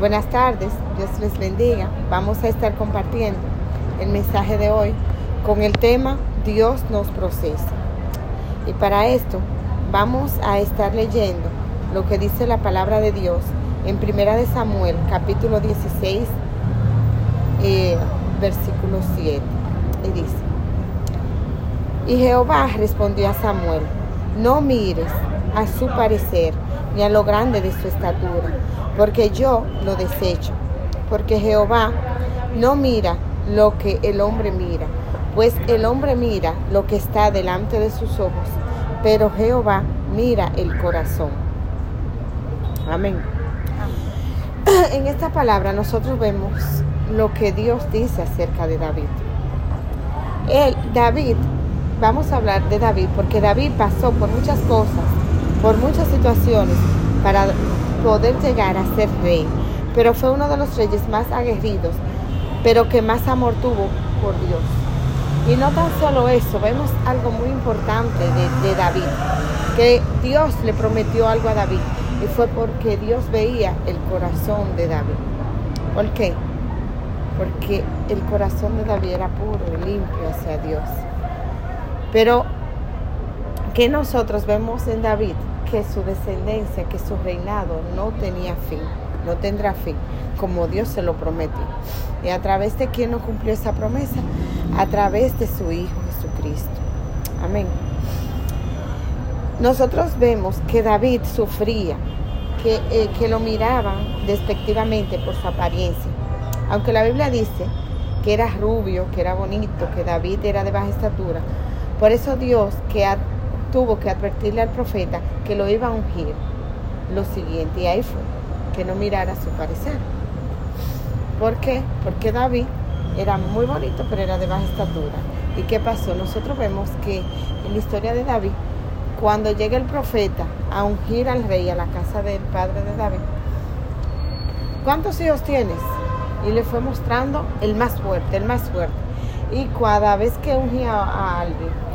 Buenas tardes, Dios les bendiga. Vamos a estar compartiendo el mensaje de hoy con el tema Dios nos procesa. Y para esto vamos a estar leyendo lo que dice la palabra de Dios en 1 de Samuel, capítulo 16, versículo 7. Y dice: Y Jehová respondió a Samuel: no mires a su parecer ni a lo grande de su estatura, porque yo lo desecho. Porque Jehová no mira lo que el hombre mira, pues el hombre mira lo que está delante de sus ojos, pero Jehová mira el corazón. Amén. En esta palabra nosotros vemos lo que Dios dice acerca de David. Vamos a hablar de David porque David pasó por muchas cosas, por muchas situaciones para poder llegar a ser rey, pero fue uno de los reyes más aguerridos, pero que más amor tuvo por Dios. Y no tan solo eso, vemos algo muy importante de David, que Dios le prometió algo a David, y fue porque Dios veía el corazón de David. ¿Por qué? Porque el corazón de David era puro y limpio hacia Dios. Pero que nosotros vemos en David que su descendencia, que su reinado no tenía fin, no tendrá fin, como Dios se lo prometió. ¿Y a través de quién no cumplió esa promesa? A través de su Hijo Jesucristo. Amén. Nosotros vemos que David sufría, que lo miraban despectivamente por su apariencia. Aunque la Biblia dice que era rubio, que era bonito, que David era de baja estatura, por eso Dios tuvo que advertirle al profeta que lo iba a ungir. Lo siguiente, y ahí fue, que no mirara su parecer. ¿Por qué? Porque David era muy bonito, pero era de baja estatura. ¿Y qué pasó? Nosotros vemos que en la historia de David, cuando llega el profeta a ungir al rey a la casa del padre de David, ¿cuántos hijos tienes? Y le fue mostrando el más fuerte, el más fuerte. Y cada vez que ungía a alguien,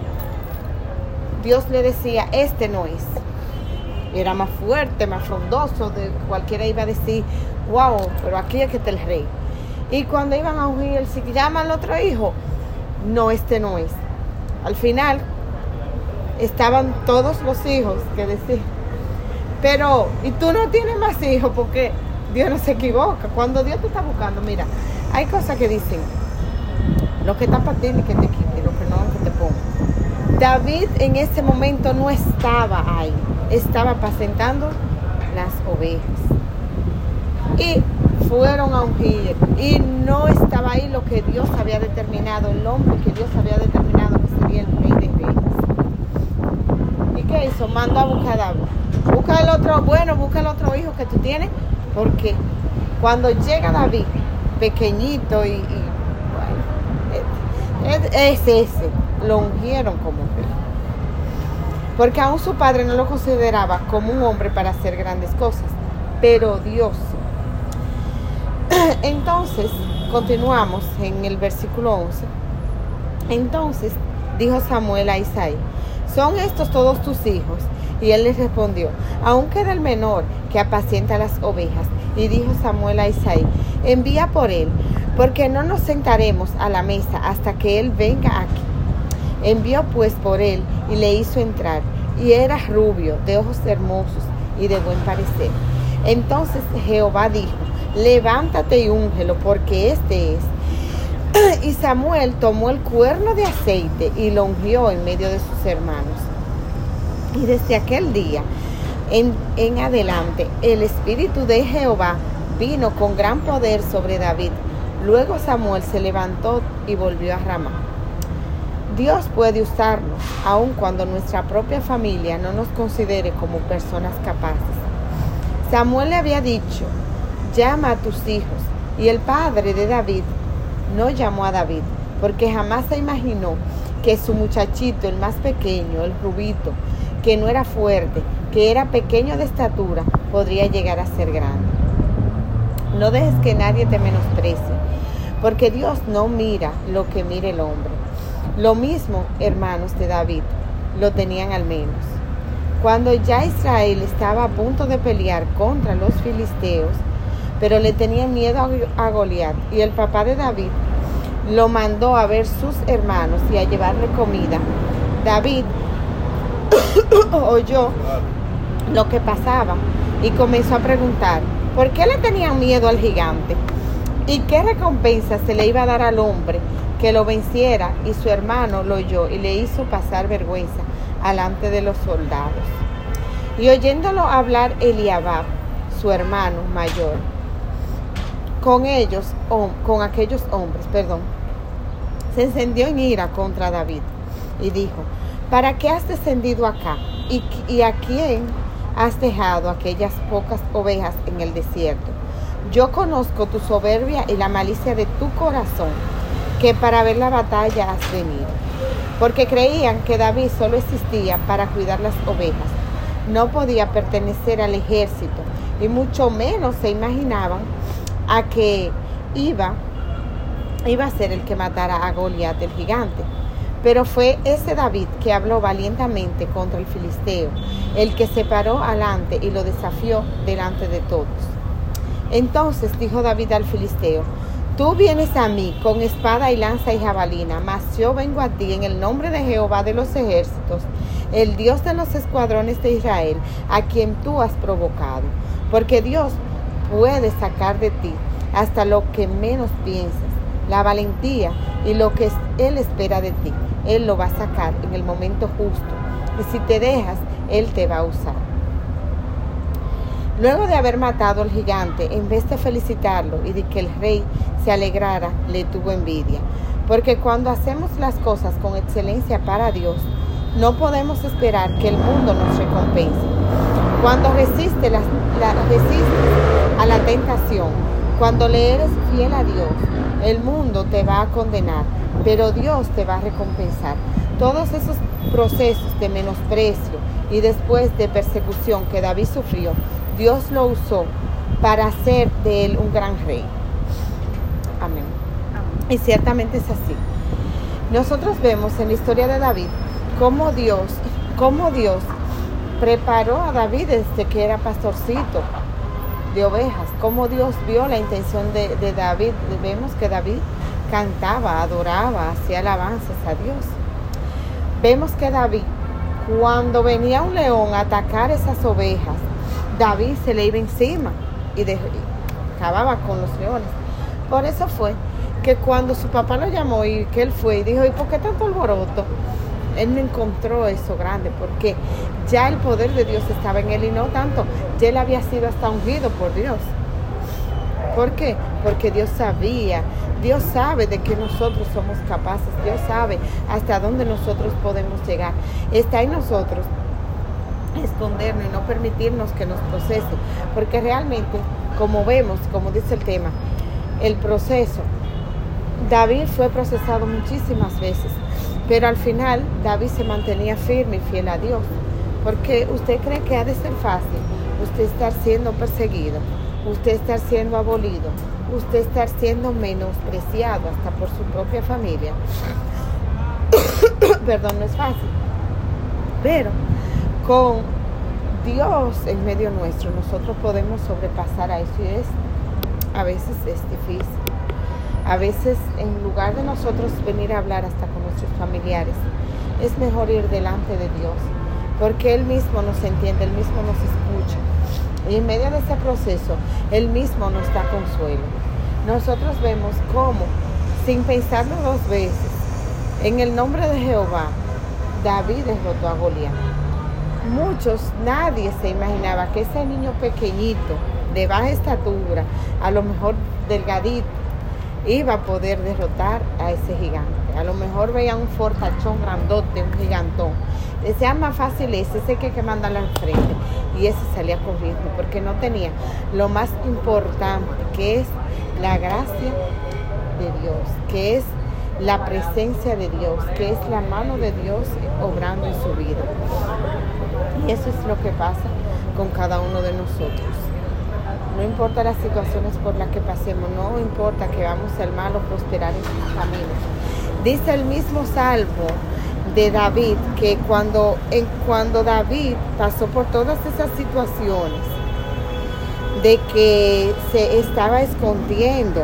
Dios le decía, este no es. Era más fuerte, más frondoso, cualquiera iba a decir, wow, pero aquí es que está el rey. Y cuando iban a ungir, si llama al otro hijo, no, este no es. Al final, estaban todos los hijos que decían, pero, y tú no tienes más hijos, porque Dios no se equivoca. Cuando Dios te está buscando, mira, hay cosas que dicen, lo que está para ti ni que te quite, lo que no que te ponga. David en ese momento no estaba ahí, estaba apacentando las ovejas. Y fueron a ungir, y no estaba ahí lo que Dios había determinado, el hombre que Dios había determinado que sería el rey de reyes. ¿Y qué hizo? Mandó a buscar a David. Busca el otro hijo que tú tienes, porque cuando llega David, pequeñito y bueno, es ese, lo ungieron como rey. Porque aún su padre no lo consideraba como un hombre para hacer grandes cosas, pero Dios sí. Entonces, continuamos en el versículo 11. Entonces dijo Samuel a Isaí: ¿son estos todos tus hijos? Y él les respondió: aún queda el menor que apacienta las ovejas. Y dijo Samuel a Isaí: envía por él, porque no nos sentaremos a la mesa hasta que él venga aquí. Envió pues por él y le hizo entrar, y era rubio, de ojos hermosos y de buen parecer. Entonces Jehová dijo: levántate y úngelo, porque este es. Y Samuel tomó el cuerno de aceite y lo ungió en medio de sus hermanos. Y desde aquel día en adelante el espíritu de Jehová vino con gran poder sobre David. Luego Samuel se levantó y volvió a Ramá. Dios puede usarnos, aun cuando nuestra propia familia no nos considere como personas capaces. Samuel le había dicho: llama a tus hijos. Y el padre de David no llamó a David, porque jamás se imaginó que su muchachito, el más pequeño, el rubito, que no era fuerte, que era pequeño de estatura, podría llegar a ser grande. No dejes que nadie te menosprecie, porque Dios no mira lo que mira el hombre. Lo mismo, hermanos de David, lo tenían al menos. Cuando ya Israel estaba a punto de pelear contra los filisteos, pero le tenían miedo a Goliat. Y el papá de David lo mandó a ver sus hermanos y a llevarle comida. David oyó lo que pasaba y comenzó a preguntar, ¿por qué le tenían miedo al gigante? ¿Y qué recompensa se le iba a dar al hombre que lo venciera? Y su hermano lo oyó y le hizo pasar vergüenza delante de los soldados. Y oyéndolo hablar Eliabab, su hermano mayor, con aquellos hombres, se encendió en ira contra David y dijo, ¿para qué has descendido acá? ¿Y a quién has dejado aquellas pocas ovejas en el desierto? Yo conozco tu soberbia y la malicia de tu corazón, que para ver la batalla has venido. Porque creían que David solo existía para cuidar las ovejas. No podía pertenecer al ejército y mucho menos se imaginaban a que iba a ser el que matara a Goliat el gigante. Pero fue ese David que habló valientemente contra el filisteo, el que se paró alante y lo desafió delante de todos. Entonces dijo David al filisteo, tú vienes a mí con espada y lanza y jabalina, mas yo vengo a ti en el nombre de Jehová de los ejércitos, el Dios de los escuadrones de Israel, a quien tú has provocado. Porque Dios puede sacar de ti hasta lo que menos piensas, la valentía y lo que Él espera de ti. Él lo va a sacar en el momento justo. Y si te dejas, Él te va a usar. Luego de haber matado al gigante, en vez de felicitarlo y de que el rey se alegrara, le tuvo envidia. Porque cuando hacemos las cosas con excelencia para Dios, no podemos esperar que el mundo nos recompense. Cuando resistes a la tentación, cuando le eres fiel a Dios, el mundo te va a condenar, pero Dios te va a recompensar. Todos esos procesos de menosprecio y después de persecución que David sufrió, Dios lo usó para hacer de él un gran rey. Amén. Y ciertamente es así. Nosotros vemos en la historia de David cómo Dios preparó a David desde que era pastorcito de ovejas, cómo Dios vio la intención de David. Vemos que David cantaba, adoraba, hacía alabanzas a Dios. Vemos que David, cuando venía un león a atacar esas ovejas, David se le iba encima y acababa con los leones. Por eso fue que cuando su papá lo llamó y que él fue y dijo, ¿y por qué tanto alboroto? Él no encontró eso grande, porque ya el poder de Dios estaba en él y no tanto, ya él había sido hasta ungido por Dios. ¿Por qué? Porque Dios sabía, Dios sabe de que nosotros somos capaces, Dios sabe hasta dónde nosotros podemos llegar. Está en nosotros escondernos y no permitirnos que nos procese, porque realmente, como vemos, como dice el tema, el proceso, David fue procesado muchísimas veces, pero al final David se mantenía firme y fiel a Dios. Porque usted cree que ha de ser fácil usted estar siendo perseguido, usted estar siendo abolido, usted estar siendo menospreciado hasta por su propia familia. Perdón, no es fácil, pero con Dios en medio nuestro nosotros podemos sobrepasar a eso, y a veces es difícil. A veces, en lugar de nosotros venir a hablar hasta con nuestros familiares, es mejor ir delante de Dios, porque Él mismo nos entiende, Él mismo nos escucha. Y en medio de ese proceso, Él mismo nos da consuelo. Nosotros vemos cómo, sin pensarlo dos veces, en el nombre de Jehová, David derrotó a Goliat. Nadie se imaginaba que ese niño pequeñito, de baja estatura, a lo mejor delgadito, iba a poder derrotar a ese gigante. A lo mejor veía un fortachón grandote, un gigantón. Decía, más fácil ese que mandarlo al frente. Y ese salía corriendo porque no tenía lo más importante, que es la gracia de Dios, que es la presencia de Dios, que es la mano de Dios obrando en su vida. Y eso es lo que pasa con cada uno de nosotros. No importa las situaciones por las que pasemos, no importa que vamos al mal o prosperar en sus caminos. Dice el mismo salmo de David que cuando David pasó por todas esas situaciones de que se estaba escondiendo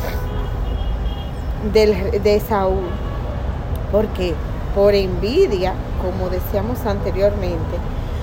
de Saúl. ¿Por qué? Por envidia, como decíamos anteriormente,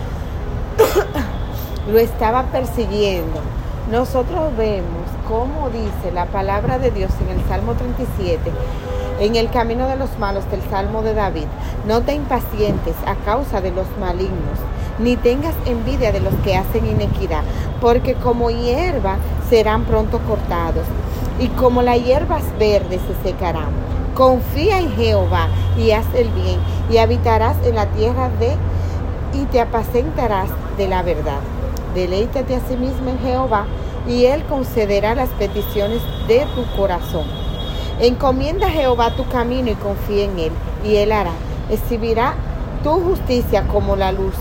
lo estaba persiguiendo. Nosotros vemos cómo dice la palabra de Dios en el Salmo 37, en el camino de los malos, del Salmo de David: no te impacientes a causa de los malignos, ni tengas envidia de los que hacen inequidad, porque como hierba serán pronto cortados, y como las hierbas verdes se secarán. Confía en Jehová y haz el bien, y habitarás en la tierra y te apacentarás de la verdad. Deleítate a sí mismo en Jehová, y Él concederá las peticiones de tu corazón. Encomienda a Jehová tu camino y confía en Él, y Él hará. Exhibirá tu justicia como la luz,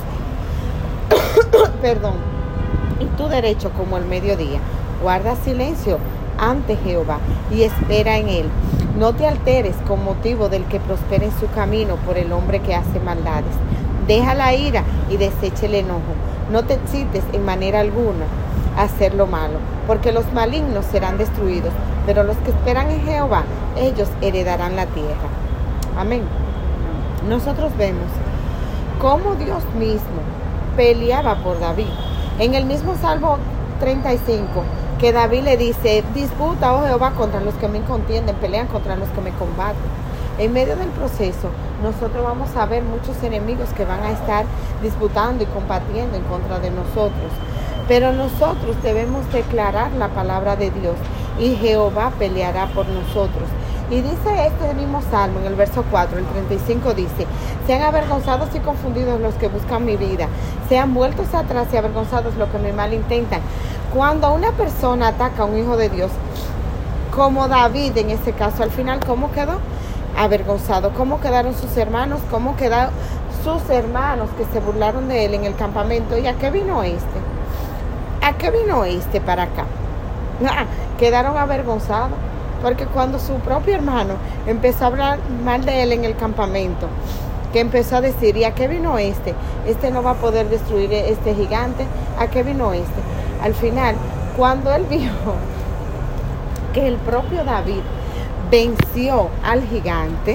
y tu derecho como el mediodía. Guarda silencio ante Jehová y espera en Él. No te alteres con motivo del que prospera en su camino, por el hombre que hace maldades. Deja la ira y desecha el enojo. No te excites en manera alguna a hacer lo malo, porque los malignos serán destruidos, pero los que esperan en Jehová, ellos heredarán la tierra. Amén. Nosotros vemos cómo Dios mismo peleaba por David. En el mismo Salmo 35, que David le dice: disputa, oh Jehová, contra los que me contienden, pelean contra los que me combaten. En medio del proceso, nosotros vamos a ver muchos enemigos que van a estar disputando y combatiendo en contra de nosotros. Pero nosotros debemos declarar la palabra de Dios, y Jehová peleará por nosotros. Y dice este mismo Salmo, en el verso 4, el 35 dice: sean avergonzados y confundidos los que buscan mi vida, sean vueltos atrás y avergonzados los que mi mal intentan. Cuando una persona ataca a un hijo de Dios, como David en ese caso, al final, ¿cómo quedó? Avergonzado. ¿Cómo quedaron sus hermanos? ¿Cómo quedaron sus hermanos que se burlaron de él en el campamento? ¿Y a qué vino este? ¿A qué vino este para acá? Quedaron avergonzados, porque cuando su propio hermano empezó a hablar mal de él en el campamento, que empezó a decir: ¿y a qué vino este? Este no va a poder destruir este gigante. ¿A qué vino este? Al final, cuando él vio que el propio David venció al gigante,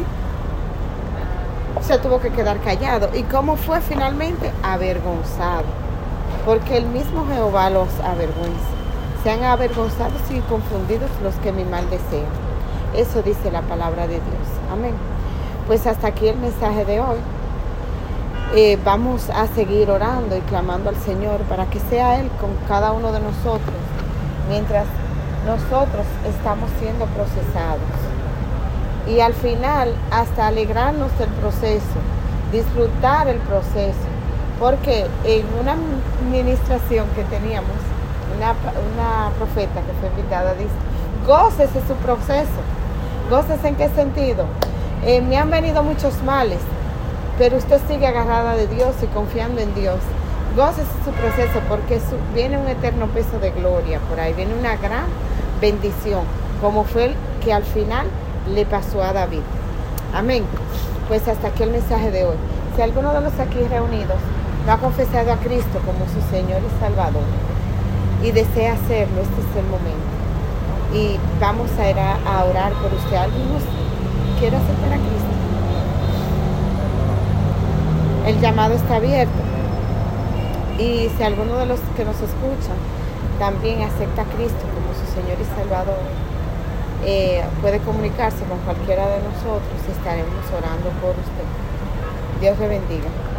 se tuvo que quedar callado. ¿Y cómo fue finalmente? Avergonzado, porque el mismo Jehová los avergüenza. Sean avergonzados y confundidos los que mi mal desean. Eso dice la palabra de Dios. Amén. Pues hasta aquí el mensaje de hoy. Vamos a seguir orando y clamando al Señor para que sea Él con cada uno de nosotros, mientras nosotros estamos siendo procesados. Y al final, hasta alegrarnos del proceso, disfrutar el proceso. Porque en una administración que teníamos, una profeta que fue invitada dice: gócese su proceso. ¿Gócese en qué sentido? Me han venido muchos males, pero usted sigue agarrada de Dios y confiando en Dios. Gócese su proceso, porque viene un eterno peso de gloria por ahí, viene una gran bendición, como fue el que al final le pasó a David. Amén. Pues hasta aquí el mensaje de hoy. Si alguno de los aquí reunidos no ha confesado a Cristo como su Señor y Salvador y desea hacerlo, este es el momento. Y vamos a ir a orar por usted. ¿Alguno quiere aceptar a Cristo? El llamado está abierto. Y si alguno de los que nos escuchan también acepta a Cristo como su Señor y Salvador, puede comunicarse con cualquiera de nosotros y estaremos orando por usted. Dios le bendiga.